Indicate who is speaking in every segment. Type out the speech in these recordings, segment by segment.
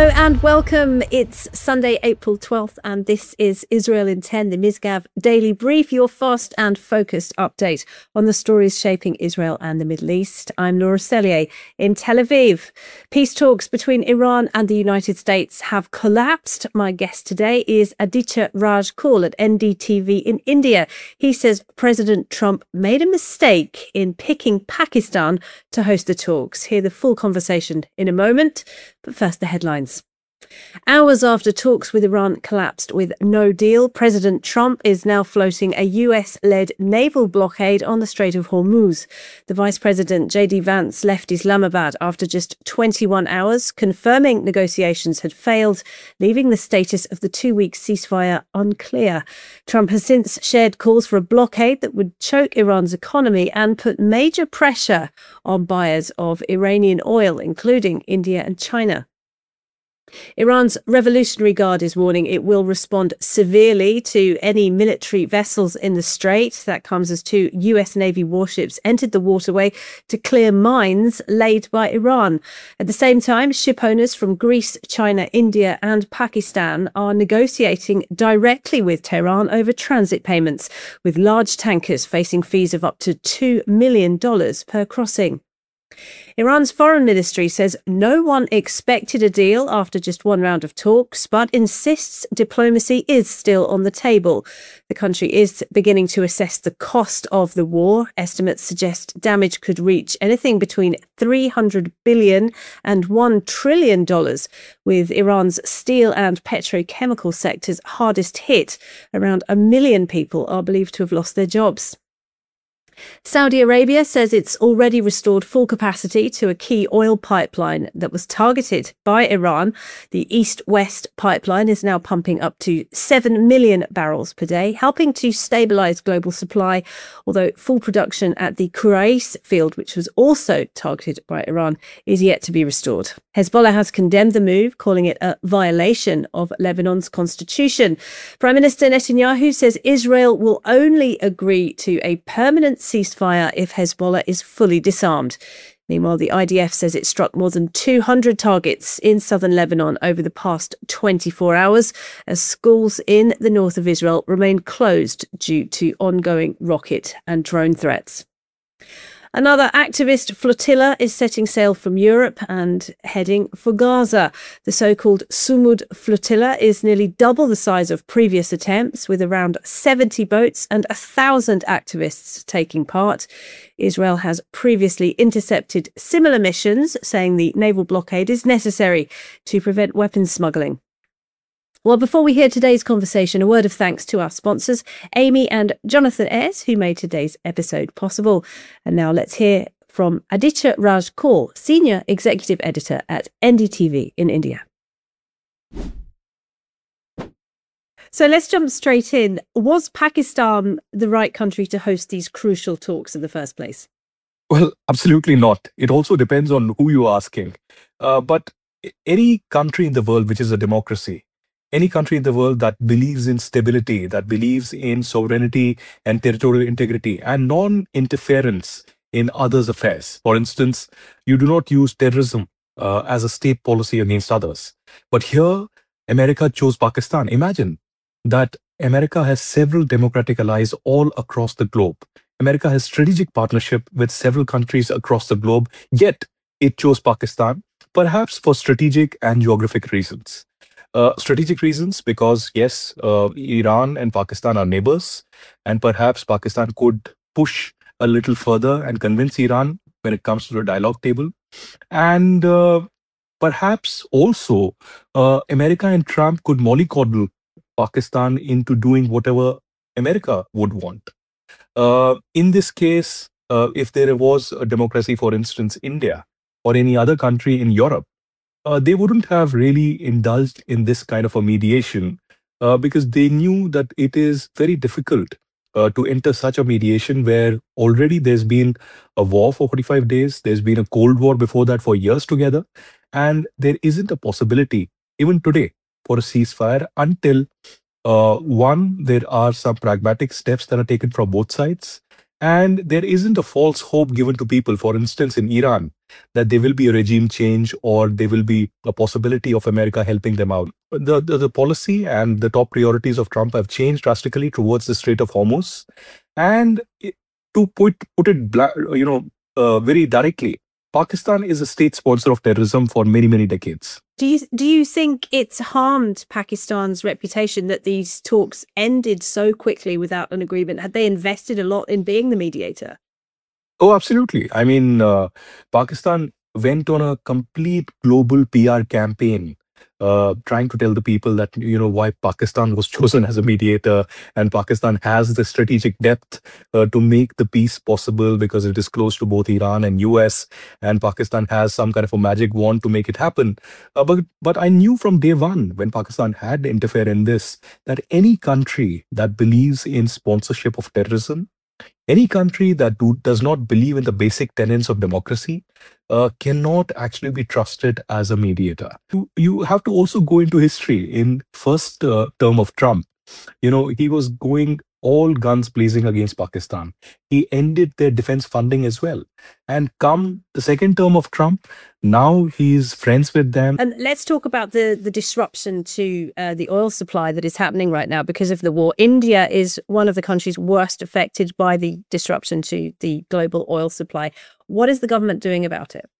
Speaker 1: Hello and welcome. It's Sunday, April 12th, and this is Israel in 10, the Misgav Daily Brief, your fast and focused update on the stories shaping Israel and the Middle East. I'm Laura Sellier in Tel Aviv. Peace talks between Iran and the United States have collapsed. My guest today is Aditya Raj Kaul at NDTV in India. He says President Trump made a mistake in picking Pakistan to host the talks. Hear the full conversation in a moment, but first the headlines. Hours after talks with Iran collapsed with no deal, President Trump is now floating a US-led naval blockade on the Strait of Hormuz. The Vice President, J.D. Vance, left Islamabad after just 21 hours, confirming negotiations had failed, leaving the status of the two-week ceasefire unclear. Trump has since shared calls for a blockade that would choke Iran's economy and put major pressure on buyers of Iranian oil, including India and China. Iran's Revolutionary Guard is warning it will respond severely to any military vessels in the strait. That comes as two US Navy warships entered the waterway to clear mines laid by Iran. At the same time, ship owners from Greece, China, India and Pakistan are negotiating directly with Tehran over transit payments, with large tankers facing fees of up to $2 million per crossing. Iran's foreign ministry says no one expected a deal after just one round of talks, but insists diplomacy is still on the table. The country is beginning to assess the cost of the war. Estimates suggest damage could reach anything between $300 billion and $1 trillion, with Iran's steel and petrochemical sectors hardest hit. Around 1 million people are believed to have lost their jobs. Saudi Arabia says it's already restored full capacity to a key oil pipeline that was targeted by Iran. The East-West pipeline is now pumping up to 7 million barrels per day, helping to stabilise global supply, although full production at the Khurais field, which was also targeted by Iran, is yet to be restored. Hezbollah has condemned the move, calling it a violation of Lebanon's constitution. Prime Minister Netanyahu says Israel will only agree to a permanent ceasefire if Hezbollah is fully disarmed. Meanwhile, the IDF says it struck more than 200 targets in southern Lebanon over the past 24 hours, as schools in the north of Israel remain closed due to ongoing rocket and drone threats. Another activist flotilla is setting sail from Europe and heading for Gaza. The so-called Sumud flotilla is nearly double the size of previous attempts, with around 70 boats and 1,000 activists taking part. Israel has previously intercepted similar missions, saying the naval blockade is necessary to prevent weapons smuggling. Well, before we hear today's conversation, a word of thanks to our sponsors, Amy and Jonathan Ayres, who made today's episode possible. And now let's hear from Aditya Raj Kaul, Senior Executive Editor at NDTV in India. So let's jump straight in. Was Pakistan the right country to host these crucial talks in the first place?
Speaker 2: Well, absolutely not. It also depends on who you're asking. But any country in the world which is a democracy, any country in the world that believes in stability, that believes in sovereignty and territorial integrity and non-interference in others' affairs. For instance, you do not use terrorism as a state policy against others. But here, America chose Pakistan. Imagine that America has several democratic allies all across the globe. America has strategic partnership with several countries across the globe, yet it chose Pakistan, perhaps for strategic and geographic reasons. Strategic reasons because, yes, Iran and Pakistan are neighbors, and perhaps Pakistan could push a little further and convince Iran when it comes to the dialogue table. And perhaps also America and Trump could mollycoddle Pakistan into doing whatever America would want. In this case, if there was a democracy, for instance, India or any other country in Europe, they wouldn't have really indulged in this kind of a mediation because they knew that it is very difficult to enter such a mediation where already there's been a war for 45 days, there's been a Cold War before that for years together, and there isn't a possibility, even today, for a ceasefire until, one, there are some pragmatic steps that are taken from both sides, And there isn't a false hope given to people, for instance, in Iran, that there will be a regime change or there will be a possibility of America helping them out. The policy and the top priorities of Trump have changed drastically towards the Strait of Hormuz. And to put it very directly, Pakistan is a state sponsor of terrorism for many, many decades.
Speaker 1: Do you think it's harmed Pakistan's reputation that these talks ended so quickly without an agreement? Had they invested a lot in being the mediator?
Speaker 2: Oh, absolutely. I mean, Pakistan went on a complete global PR campaign, trying to tell the people that, why Pakistan was chosen as a mediator, and Pakistan has the strategic depth to make the peace possible because it is close to both Iran and US, and Pakistan has some kind of a magic wand to make it happen. But I knew from day one, when Pakistan had to interfere in this, that any country that believes in sponsorship of terrorism, any country that does not believe in the basic tenets of democracy cannot actually be trusted as a mediator. You have to also go into history. In first term of Trump, he was going all guns blazing against Pakistan. He ended their defense funding as well. And come the second term of Trump, now he's friends with them.
Speaker 1: And let's talk about the disruption to the oil supply that is happening right now because of the war. India is one of the countries worst affected by the disruption to the global oil supply. What is the government doing about it?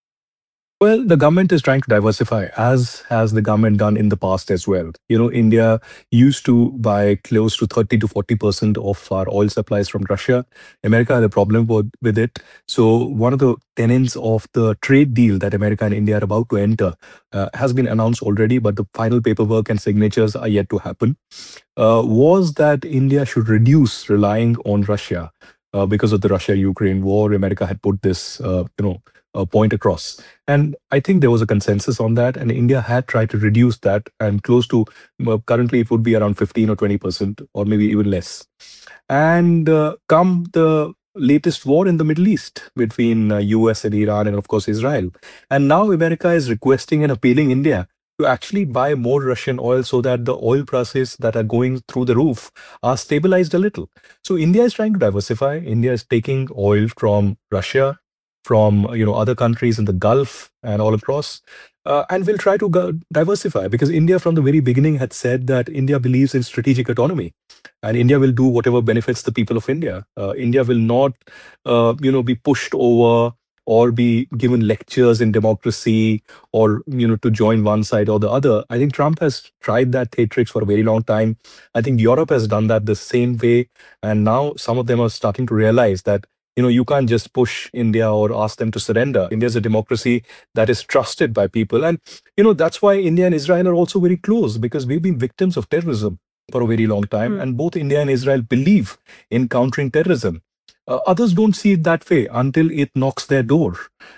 Speaker 2: Well, the government is trying to diversify, as has the government done in the past as well. India used to buy close to 30 to 40% of our oil supplies from Russia. America had a problem with it. So one of the tenets of the trade deal that America and India are about to enter has been announced already, but the final paperwork and signatures are yet to happen, was that India should reduce relying on Russia. Because of the Russia-Ukraine war, America had put this, point across. And I think there was a consensus on that, and India had tried to reduce that, and close to, currently it would be around 15 or 20%, or maybe even less. And come the latest war in the Middle East between US and Iran and of course Israel. And now America is requesting and appealing India to actually buy more Russian oil so that the oil prices that are going through the roof are stabilized a little. So India is trying to diversify. India is taking oil from Russia, from other countries in the Gulf and all across, and will try to diversify, because India from the very beginning had said that India believes in strategic autonomy, and India will do whatever benefits the people of India. India will not, be pushed over or be given lectures in democracy, or to join one side or the other. I think Trump has tried that theatrics for a very long time. I think Europe has done that the same way, and now some of them are starting to realize that you can't just push India or ask them to surrender. India is a democracy that is trusted by people, and that's why India and Israel are also very close, because we've been victims of terrorism for a very long time, and both India and Israel believe in countering terrorism. Others don't see it that way until it knocks their door.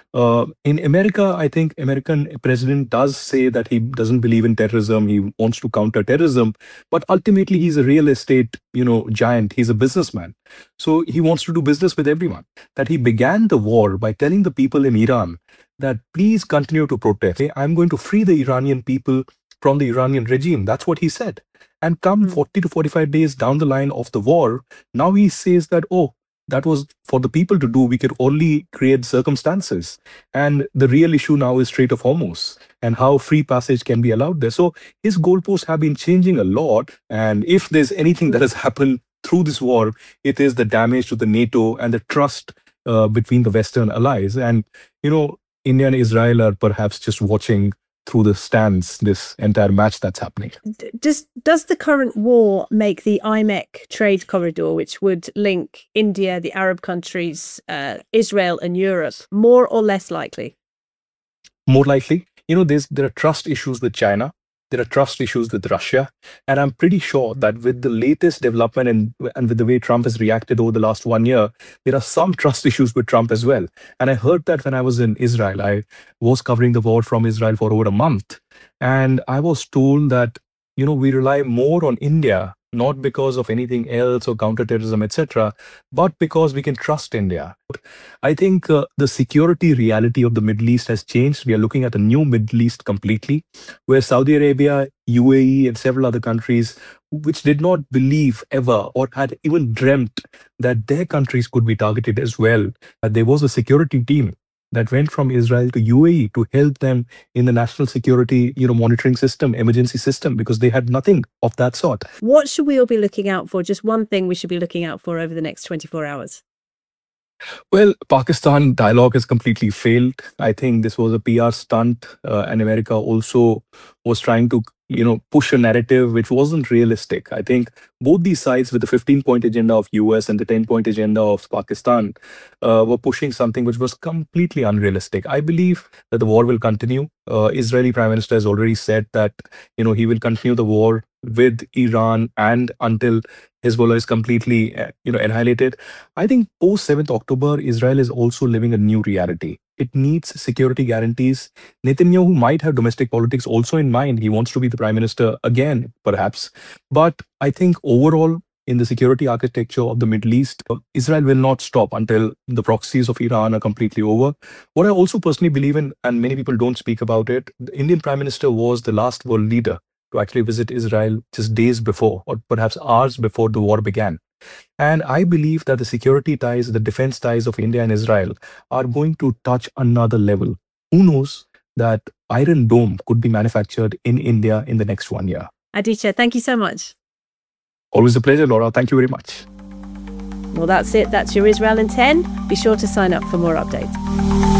Speaker 2: In America, I think American president does say that he doesn't believe in terrorism. He wants to counter terrorism, but ultimately he's a real estate, giant. He's a businessman. So he wants to do business with everyone. That he began the war by telling the people in Iran that please continue to protest. I'm going to free the Iranian people from the Iranian regime. That's what he said. And come 40 to 45 days down the line of the war, now he says that, oh, that was for the people to do. We could only create circumstances. And the real issue now is Strait of Hormuz and how free passage can be allowed there. So his goalposts have been changing a lot. And if there's anything that has happened through this war, it is the damage to the NATO and the trust between the Western allies. And, India and Israel are perhaps just watching through the stands this entire match that's happening.
Speaker 1: Does the current war make the IMEC trade corridor, which would link India, the Arab countries, Israel and Europe, more or less likely?
Speaker 2: More likely. There are trust issues with China. There are trust issues with Russia. And I'm pretty sure that with the latest development and with the way Trump has reacted over the last 1 year, there are some trust issues with Trump as well. And I heard that when I was in Israel. I was covering the war from Israel for over a month. And I was told that, we rely more on India not because of anything else or counterterrorism, etc., but because we can trust India. I think the security reality of the Middle East has changed. We are looking at a new Middle East completely, where Saudi Arabia, UAE, and several other countries which did not believe ever or had even dreamt that their countries could be targeted as well. There was a security team that went from Israel to UAE to help them in the national security, monitoring system, emergency system, because they had nothing of that sort.
Speaker 1: What should we all be looking out for? Just one thing we should be looking out for over the next 24 hours.
Speaker 2: Well, Pakistan dialogue has completely failed. I think this was a PR stunt, and America also was trying to, push a narrative which wasn't realistic. I think both these sides, with the 15-point agenda of US and the 10-point agenda of Pakistan, were pushing something which was completely unrealistic. I believe that the war will continue. Israeli Prime Minister has already said that, he will continue the war with Iran and until Hezbollah is completely, annihilated. I think post 7th October, Israel is also living a new reality. It needs security guarantees. Netanyahu might have domestic politics also in mind. He wants to be the prime minister again, perhaps. But I think overall, in the security architecture of the Middle East, Israel will not stop until the proxies of Iran are completely over. What I also personally believe in, and many people don't speak about it, the Indian prime minister was the last world leader to actually visit Israel just days before, or perhaps hours before the war began. And I believe that the security ties, the defense ties of India and Israel are going to touch another level. Who knows that Iron Dome could be manufactured in India in the next 1 year.
Speaker 1: Aditya, thank you so much.
Speaker 2: Always a pleasure, Laura. Thank you very much.
Speaker 1: Well, that's it. That's your Israel in 10. Be sure to sign up for more updates.